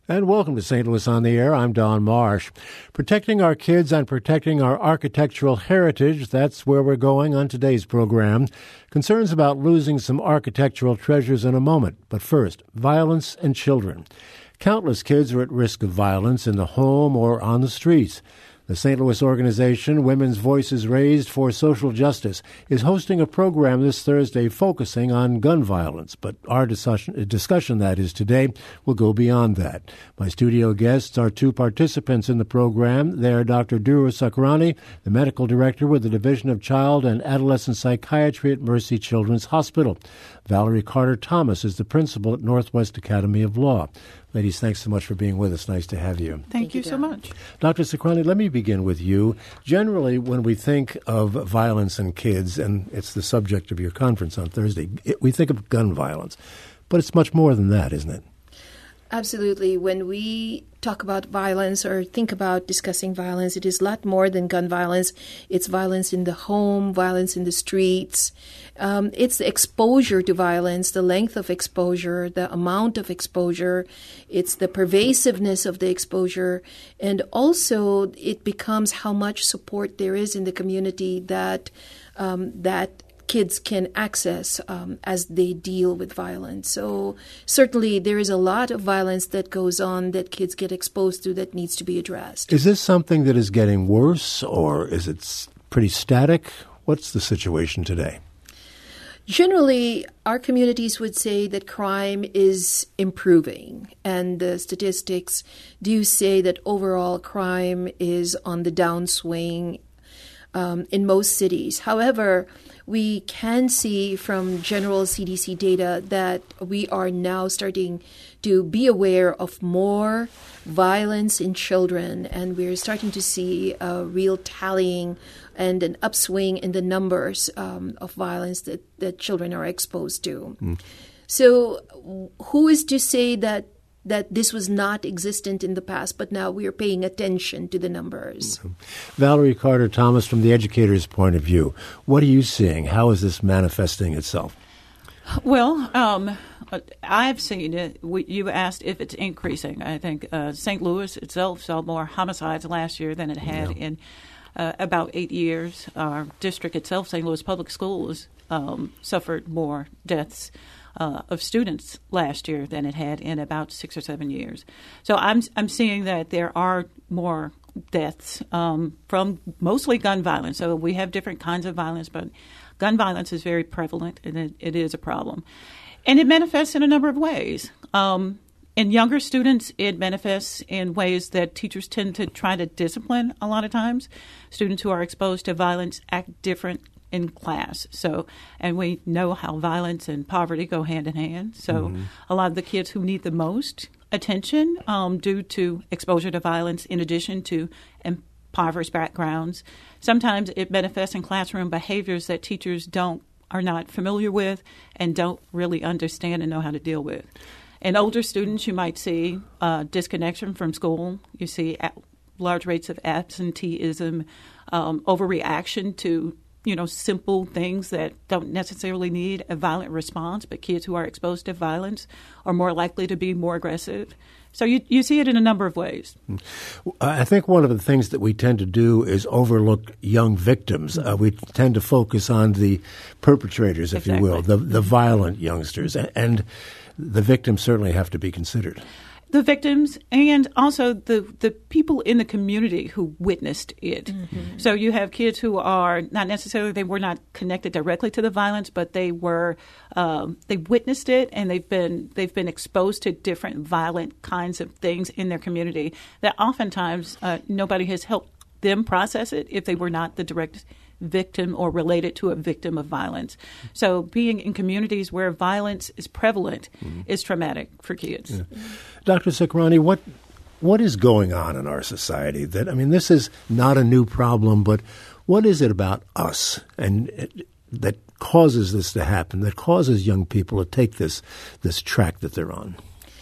And welcome to St. Louis on the Air. I'm Don Marsh. Protecting our kids and protecting our architectural heritage, that's where we're going on today's program. Concerns about losing some architectural treasures in a moment. But first, violence and children. Countless kids are at risk of violence in the home or on the streets. The St. Louis organization, Women's Voices Raised for Social Justice, is hosting a program this Thursday focusing on gun violence. But our discussion that is today will go beyond that. My studio guests are two participants in the program. They are Dr. Duru Sakrani, the medical director with the Division of Child and Adolescent Psychiatry at Mercy Children's Hospital. Valerie Carter-Thomas is the principal at Northwest Academy of Law. Ladies, thanks so much for being with us. Nice to have you. Thank you so much. Dr. Sakrani, let me begin with you. Generally, when we think of violence in kids, and it's the subject of your conference on Thursday, we think of gun violence. But it's much more than that, isn't it? Absolutely. When we talk about violence or think about discussing violence, it is a lot more than gun violence. It's violence in the home, violence in the streets. It's the exposure to violence, the length of exposure, the amount of exposure. It's the pervasiveness of the exposure. And also it becomes how much support there is in the community that kids can access as they deal with violence. So certainly there is a lot of violence that goes on that kids get exposed to that needs to be addressed. Is this something that is getting worse, or is it pretty static? What's the situation today? Generally, our communities would say that crime is improving, and the statistics do say that overall crime is on the downswing in most cities. However, we can see from general CDC data that we are now starting to be aware of more violence in children, and we're starting to see a real tallying and an upswing in the numbers of violence that children are exposed to. So who is to say that this was not existent in the past, but now we are paying attention to the numbers? Valerie Carter-Thomas, from the educator's point of view, what are you seeing? How is this manifesting itself? Well, I've seen it. You asked if it's increasing. I think St. Louis itself saw more homicides last year than it had in about 8 years. Our district itself, St. Louis Public Schools, suffered more deaths of students last year than it had in about 6 or 7 years. So I'm seeing that there are more deaths from mostly gun violence. So we have different kinds of violence, but gun violence is very prevalent, and it is a problem. And it manifests in a number of ways. In younger students, it manifests in ways that teachers tend to try to discipline a lot of times. Students who are exposed to violence act different in class. So, and we know how violence and poverty go hand in hand. So a lot of the kids who need the most attention due to exposure to violence, in addition to impoverished backgrounds, sometimes it manifests in classroom behaviors that teachers are not familiar with and don't really understand and know how to deal with. In older students, you might see disconnection from school. You see large rates of absenteeism, overreaction to simple things that don't necessarily need a violent response, but kids who are exposed to violence are more likely to be more aggressive. So you see it in a number of ways. I think one of the things that we tend to do is overlook young victims. We tend to focus on the perpetrators, if you will, the violent youngsters. And the victims certainly have to be considered. The victims and also the people in the community who witnessed it. Mm-hmm. So you have kids who are not necessarily, they were not connected directly to the violence, but they were they witnessed it, and they've been exposed to different violent kinds of things in their community that oftentimes nobody has helped them process it if they were not the direct victim or related to a victim of violence. So being in communities where violence is prevalent is traumatic for kids. Yeah. Dr. Sakrani, what is going on in our society? This is not a new problem, but what is it about us that causes this to happen, that causes young people to take this track that they're on?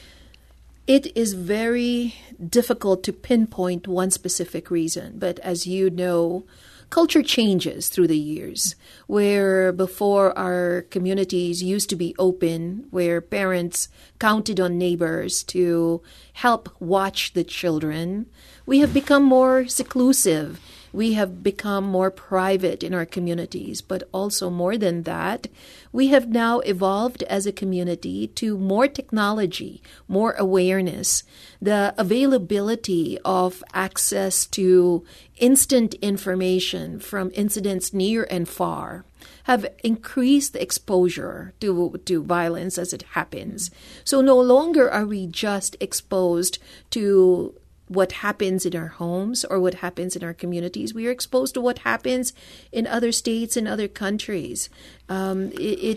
It is very difficult to pinpoint one specific reason, but as you know, culture changes through the years, where before our communities used to be open, where parents counted on neighbors to help watch the children, we have become more seclusive. We have become more private in our communities, but also more than that, we have now evolved as a community to more technology, more awareness, the availability of access to instant information from incidents near and far have increased the exposure to violence as it happens. So no longer are we just exposed to what happens in our homes or what happens in our communities. We are exposed to what happens in other states and other countries. We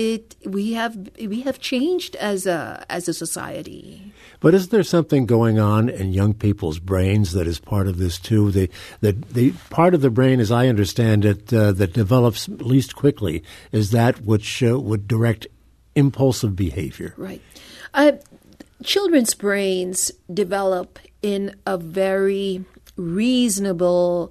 have changed as a society. But is there something going on in young people's brains that is part of this too? The part of the brain, as I understand it, that develops least quickly is that which would direct impulsive behavior. Right. Children's brains develop in a very reasonable,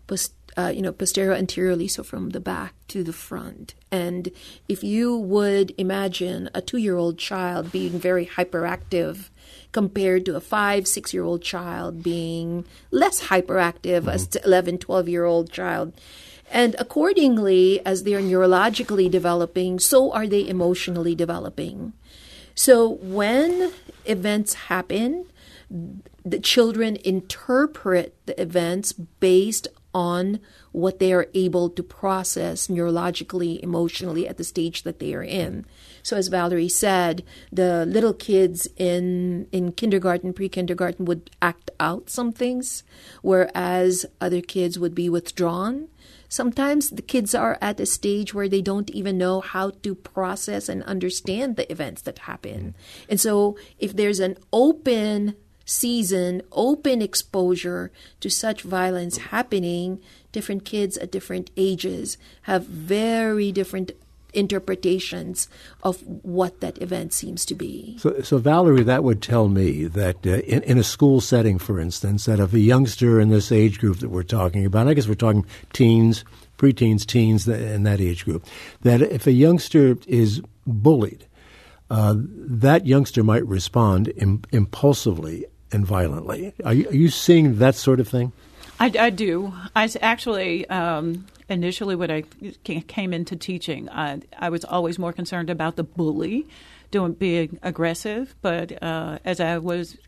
posterior-anteriorly, so from the back to the front. And if you would imagine a 2-year-old child being very hyperactive compared to a 5-6-year-old child being less hyperactive as an 11, 12-year-old child. And accordingly, as they are neurologically developing, so are they emotionally developing. So when events happen, the children interpret the events based on what they are able to process neurologically, emotionally at the stage that they are in. So as Valerie said, the little kids in kindergarten, pre-kindergarten would act out some things, whereas other kids would be withdrawn. Sometimes the kids are at a stage where they don't even know how to process and understand the events that happen. And so if there's an open season, open exposure to such violence happening, different kids at different ages have very different interpretations of what that event seems to be. So Valerie, that would tell me that in a school setting, for instance, that if a youngster in this age group that we're talking about, I guess we're talking teens, preteens, teens, in that age group, that if a youngster is bullied, that youngster might respond impulsively and violently. Are you seeing that sort of thing? I do. I actually, initially when I came into teaching, I was always more concerned about the bully being aggressive. But as I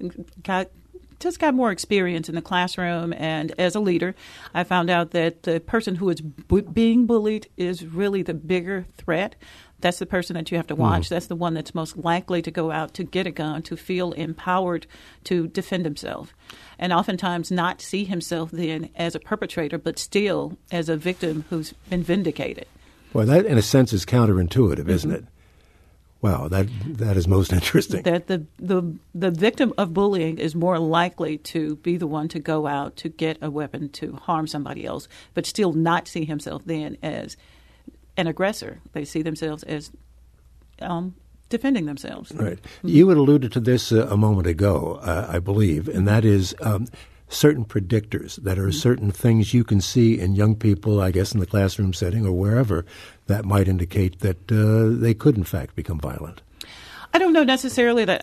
got more experience in the classroom and as a leader, I found out that the person who is being bullied is really the bigger threat. That's the person that you have to watch. That's the one that's most likely to go out to get a gun, to feel empowered to defend himself. And oftentimes not see himself then as a perpetrator, but still as a victim who's been vindicated. Well, that in a sense is counterintuitive, isn't it? Wow, that is most interesting. That the victim of bullying is more likely to be the one to go out to get a weapon to harm somebody else, but still not see himself then as an aggressor. They see themselves as defending themselves. Right. You had alluded to this a moment ago, I believe, and that is certain predictors that are certain things you can see in young people, I guess in the classroom setting or wherever, that might indicate that they could in fact become violent. I don't know necessarily that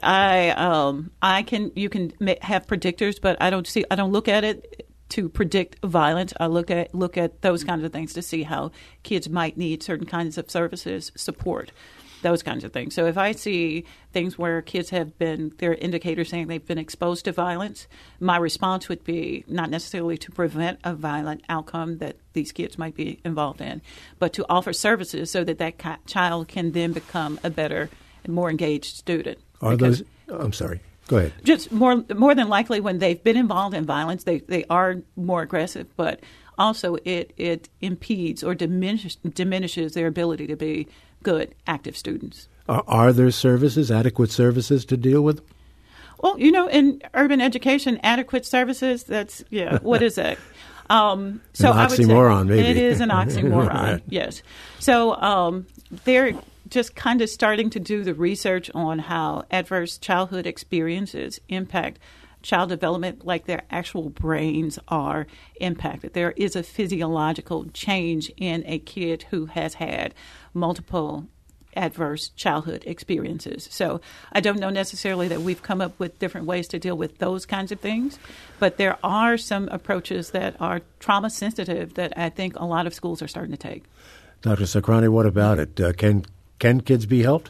you can have predictors, but I don't look at it to predict violence. I look at those kinds of things to see how kids might need certain kinds of services, support, those kinds of things. So if I see things where kids have been, there are indicators saying they've been exposed to violence, my response would be not necessarily to prevent a violent outcome that these kids might be involved in, but to offer services so that child can then become a better and more engaged student. I'm sorry. Go ahead. Just more than likely when they've been involved in violence, they are more aggressive, but also it impedes or diminishes their ability to be good, active students. Are there adequate services to deal with them? Well, in urban education, adequate services, what is that? So an oxymoron, I would say maybe. It is an oxymoron, Right. Yes. So they're just kind of starting to do the research on how adverse childhood experiences impact child development, like their actual brains are impacted. There is a physiological change in a kid who has had multiple adverse childhood experiences. So I don't know necessarily that we've come up with different ways to deal with those kinds of things, but there are some approaches that are trauma sensitive that I think a lot of schools are starting to take. Dr. Sacrani, what about it? Can kids be helped?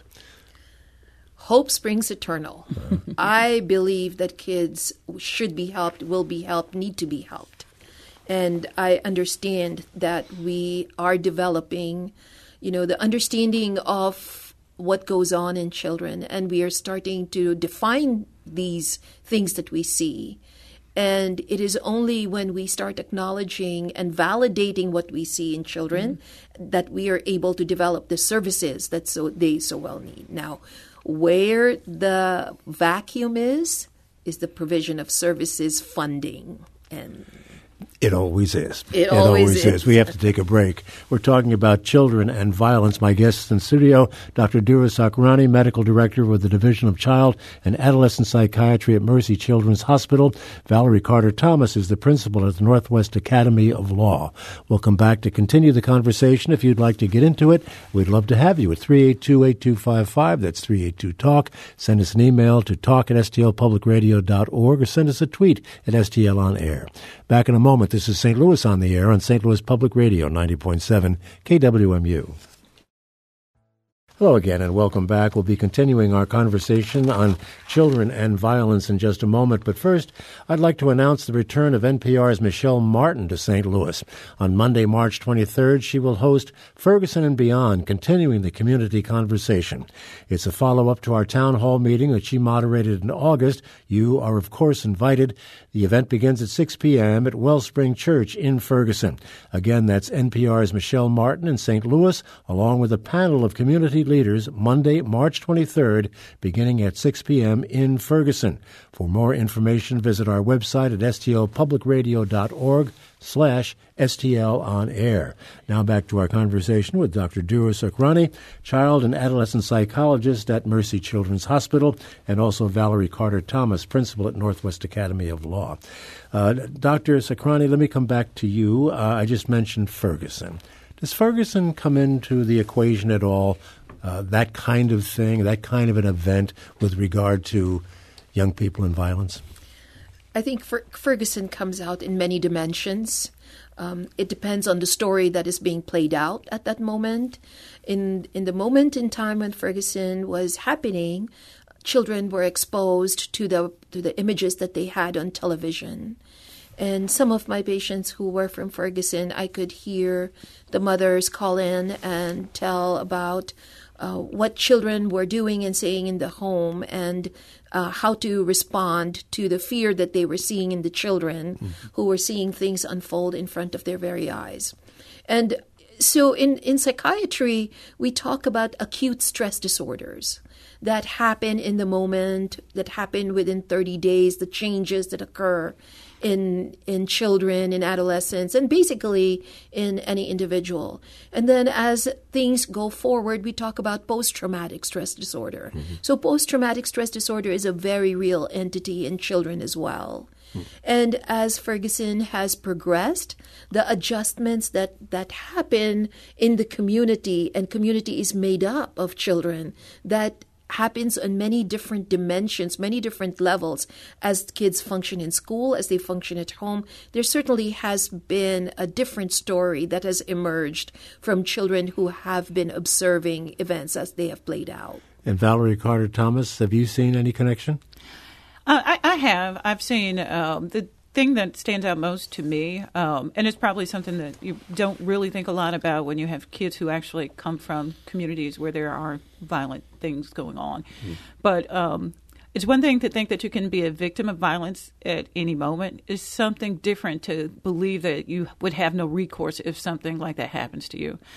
Hope springs eternal. I believe that kids should be helped, will be helped, need to be helped. And I understand that we are developing, the understanding of what goes on in children, and we are starting to define these things that we see. And it is only when we start acknowledging and validating what we see in children that we are able to develop the services that they so well need. Now, where the vacuum is the provision of services funding. And it always is. It always is. We have to take a break. We're talking about children and violence. My guests in studio, Dr. Dura Sacrani, Medical Director with the Division of Child and Adolescent Psychiatry at Mercy Children's Hospital. Valerie Carter-Thomas is the principal at the Northwest Academy of Law. We'll come back to continue the conversation. If you'd like to get into it, we'd love to have you at 382-8255. That's 382-TALK. Send us an email to talk@stlpublicradio.org or send us a tweet at STL On Air. Back in a moment. This is St. Louis on the Air on St. Louis Public Radio, 90.7 KWMU. Hello again and welcome back. We'll be continuing our conversation on children and violence in just a moment. But first, I'd like to announce the return of NPR's Michelle Martin to St. Louis. On Monday, March 23rd, she will host Ferguson and Beyond, continuing the community conversation. It's a follow-up to our town hall meeting that she moderated in August. You are, of course, invited. The event begins at 6 p.m. at Wellspring Church in Ferguson. Again, that's NPR's Michelle Martin in St. Louis, along with a panel of community leaders, Monday, March 23rd, beginning at 6 p.m. in Ferguson. For more information, visit our website at stlpublicradio.org/STL On Air. Now back to our conversation with Dr. Dura Sacrani, child and adolescent psychologist at Mercy Children's Hospital, and also Valerie Carter-Thomas, principal at Northwest Academy of Law. Dr. Sacrani, let me come back to you. I just mentioned Ferguson. Does Ferguson come into the equation at all, that kind of thing, that kind of an event with regard to young people and violence? I think Ferguson comes out in many dimensions. It depends on the story that is being played out at that moment. In the moment in time when Ferguson was happening, children were exposed to the images that they had on television. And some of my patients who were from Ferguson, I could hear the mothers call in and tell about what children were doing and saying in the home and how to respond to the fear that they were seeing in the children who were seeing things unfold in front of their very eyes. And so in psychiatry, we talk about acute stress disorders that happen in the moment, that happen within 30 days, the changes that occur in children, in adolescents, and basically in any individual. And then as things go forward, we talk about post-traumatic stress disorder. So post-traumatic stress disorder is a very real entity in children as well. And as Ferguson has progressed, the adjustments that happen in the community, and community is made up of children, that happens on many different dimensions, many different levels as kids function in school, as they function at home. There certainly has been a different story that has emerged from children who have been observing events as they have played out. And Valerie Carter-Thomas, have you seen any connection? I have. I've seen the thing that stands out most to me, and it's probably something that you don't really think a lot about when you have kids who actually come from communities where there are violent things going on. But it's one thing to think that you can be a victim of violence at any moment. It's something different to believe that you would have no recourse if something like that happens to you.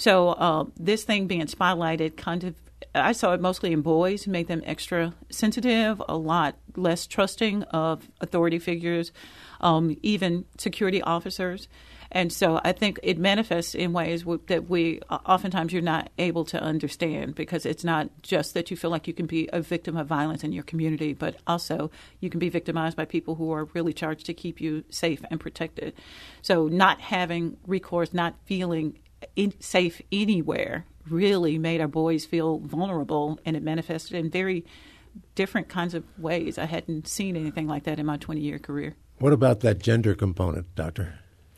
So this thing being spotlighted kind of, I saw it mostly in boys, make them extra sensitive, a lot less trusting of authority figures, even security officers. And so I think it manifests in ways that we oftentimes you're not able to understand, because it's not just that you feel like you can be a victim of violence in your community, but also you can be victimized by people who are really charged to keep you safe and protected. So not having recourse, not feeling safe anywhere really made our boys feel vulnerable, and it manifested in very different kinds of ways. I hadn't seen anything like that in my 20-year career. What about that gender component, Doctor?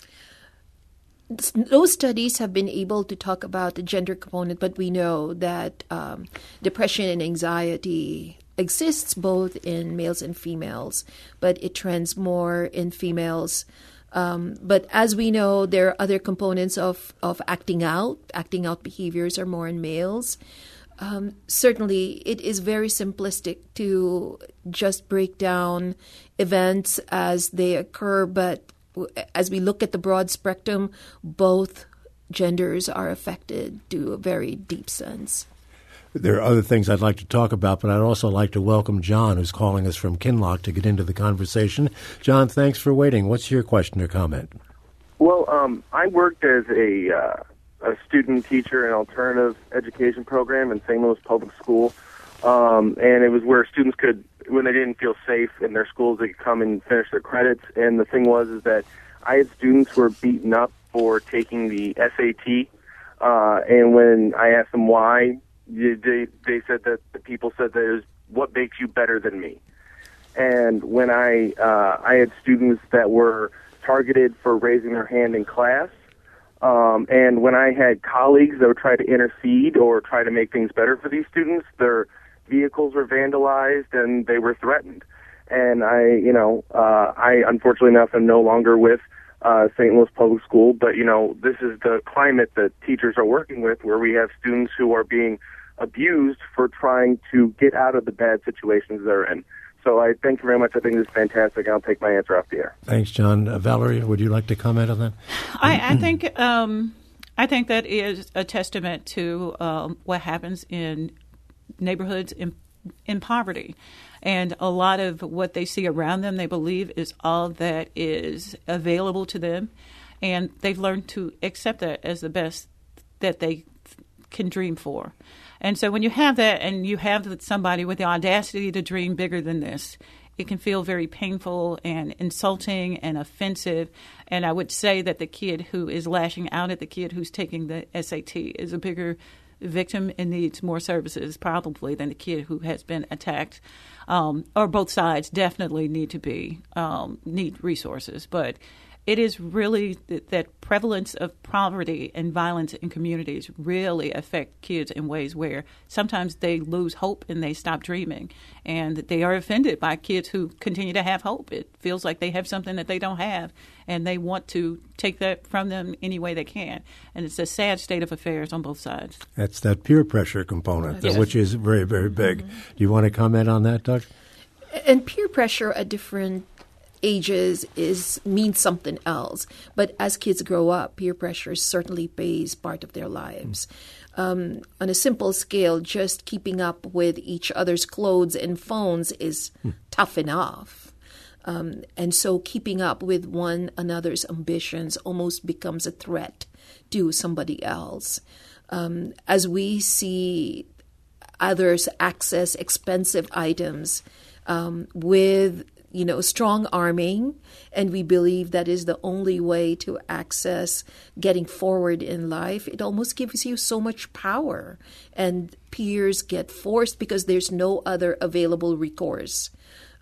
Those studies have been able to talk about the gender component, but we know that depression and anxiety exists both in males and females, but it trends more in females. But as we know, there are other components of acting out. Acting out behaviors are more in males. Certainly, it is very simplistic to just break down events as they occur, but as we look at the broad spectrum, both genders are affected to a very deep sense. There are other things I'd like to talk about, but I'd also like to welcome John, who's calling us from Kinloch, to get into the conversation. John, thanks for waiting. What's your question or comment? Well, I worked as a student teacher in an alternative education program in St. Louis Public School, and it was where students could, when they didn't feel safe in their schools, they could come and finish their credits. And the thing is that I had students who were beaten up for taking the SAT, and when I asked them why, they said that the people said that it was what makes you better than me. And when I had students that were targeted for raising their hand in class, and when I had colleagues that would try to intercede or try to make things better for these students, their vehicles were vandalized and they were threatened. And I unfortunately enough am no longer with St. Louis Public School, but this is the climate that teachers are working with, where we have students who are being abused for trying to get out of the bad situations they're in. So I thank you very much. I think this is fantastic. I'll take my answer off the air. Thanks, John. Valerie, would you like to comment on that? I think that is a testament to what happens in neighborhoods in poverty. And a lot of what they see around them, they believe, is all that is available to them. And they've learned to accept that as the best that they can dream for. And so when you have that, and you have somebody with the audacity to dream bigger than this, it can feel very painful and insulting and offensive. And I would say that the kid who is lashing out at the kid who's taking the SAT is a bigger victim and needs more services probably than the kid who has been attacked. Or both sides definitely need resources. But it is really that prevalence of poverty and violence in communities really affect kids in ways where sometimes they lose hope and they stop dreaming. And they are offended by kids who continue to have hope. It feels like they have something that they don't have, and they want to take that from them any way they can. And it's a sad state of affairs on both sides. That's that peer pressure component, Yes. which is very, very big. Mm-hmm. Do you want to comment on that, Doug? And peer pressure at different ages means something else. But as kids grow up, peer pressure certainly plays part of their lives. On a simple scale, just keeping up with each other's clothes and phones is tough enough. And so keeping up with one another's ambitions almost becomes a threat to somebody else. As we see others access expensive items with strong arming, and we believe that is the only way to access getting forward in life. It almost gives you so much power, and peers get forced because there's no other available recourse.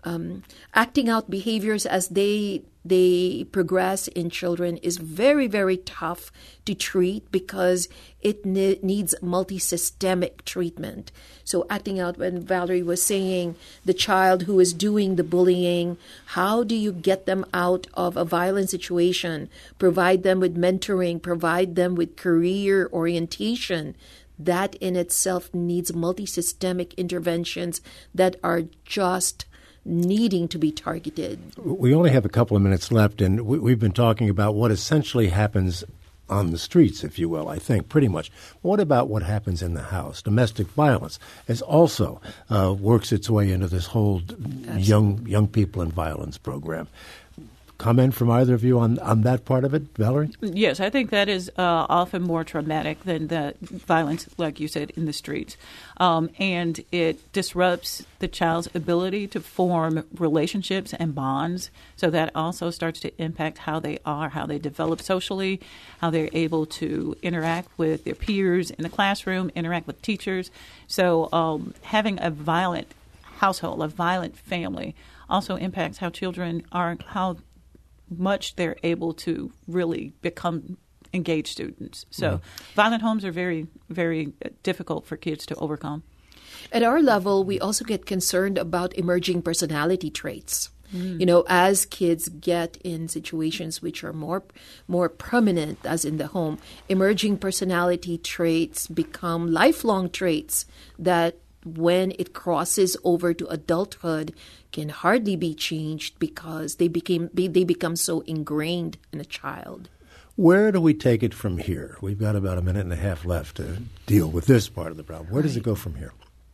Acting out behaviors as they progress in children is very, very tough to treat because it needs multi-systemic treatment. So acting out, when Valerie was saying the child who is doing the bullying, how do you get them out of a violent situation, provide them with mentoring, provide them with career orientation? That in itself needs multi-systemic interventions that are just needing to be targeted. We only have a couple of minutes left, and we've been talking about what essentially happens on the streets, if you will, I think, pretty much. What about what happens in the house? Domestic violence is also works its way into this whole young people in violence program. comment from either of you on that part of it, Valerie? Yes, I think that is often more traumatic than the violence, like you said, in the streets. And it disrupts the child's ability to form relationships and bonds. So that also starts to impact how they are, how they develop socially, how they're able to interact with their peers in the classroom, interact with teachers. So having a violent household, a violent family, also impacts how children are, how much they're able to really become engaged students. So violent homes are very, very difficult for kids to overcome. At our level, we also get concerned about emerging personality traits. You know, as kids get in situations which are more permanent, as in the home, emerging personality traits become lifelong traits that when it crosses over to adulthood can hardly be changed because they become so ingrained in a child. Where do we take it from here? We've got about a minute and a half left to deal with this part of the problem. Where does it go from here?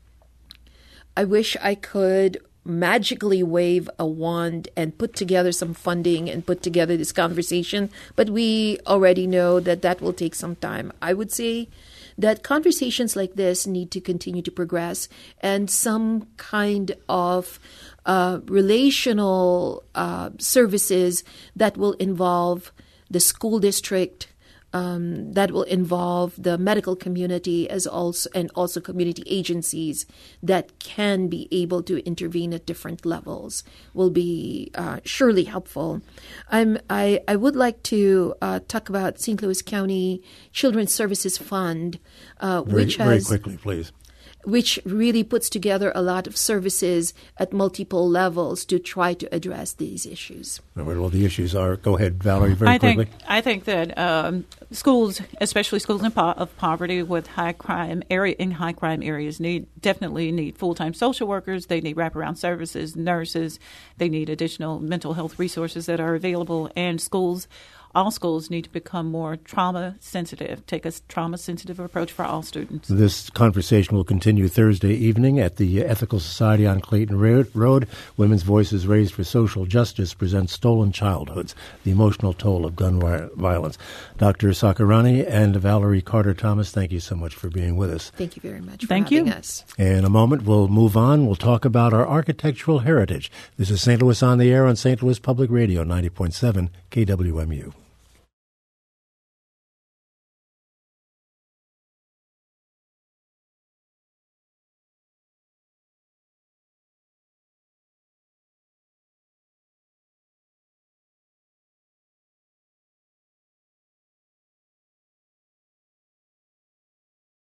I wish I could magically wave a wand and put together some funding and put together this conversation, but we already know that will take some time. I would say that conversations like this need to continue to progress, and some kind of relational services that will involve the school district, that will involve the medical community and also community agencies that can be able to intervene at different levels will be surely helpful. I would like to talk about St. Louis County Children's Services Fund, which very quickly, please. Which really puts together a lot of services at multiple levels to try to address these issues. Well, the issues are, go ahead, Valerie, very quickly. I think that schools, especially schools of poverty with high crime areas, definitely need full-time social workers. They need wraparound services, nurses. They need additional mental health resources that are available, and all schools need to become more trauma-sensitive, take a trauma-sensitive approach for all students. This conversation will continue Thursday evening at the Ethical Society on Clayton Road. Women's Voices Raised for Social Justice presents Stolen Childhoods, the Emotional Toll of Gun Violence. Dr. Sakarani and Valerie Carter-Thomas, thank you so much for being with us. Thank you very much for having us. In a moment, we'll move on. We'll talk about our architectural heritage. This is St. Louis on the Air on St. Louis Public Radio, 90.7 KWMU.